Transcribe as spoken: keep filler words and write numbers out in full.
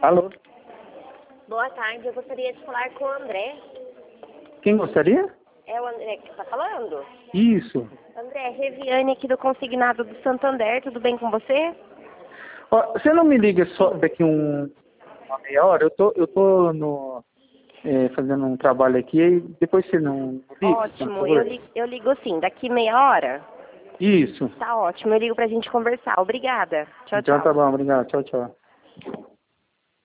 Alô? Boa tarde, eu gostaria de falar com o André. Quem gostaria? É o André que está falando? Isso. André, Reviane aqui do Consignado do Santander, tudo bem com você? Ó, você não me liga só daqui um, uma meia hora? Eu tô, eu tô no, é, fazendo um trabalho aqui e depois você não liga, por Ótimo, favor? eu ligo, eu ligo sim, daqui meia hora? Isso. Tá ótimo, eu ligo pra gente conversar. Obrigada. Tchau, Então tchau. tá bom, obrigado. Tchau, tchau.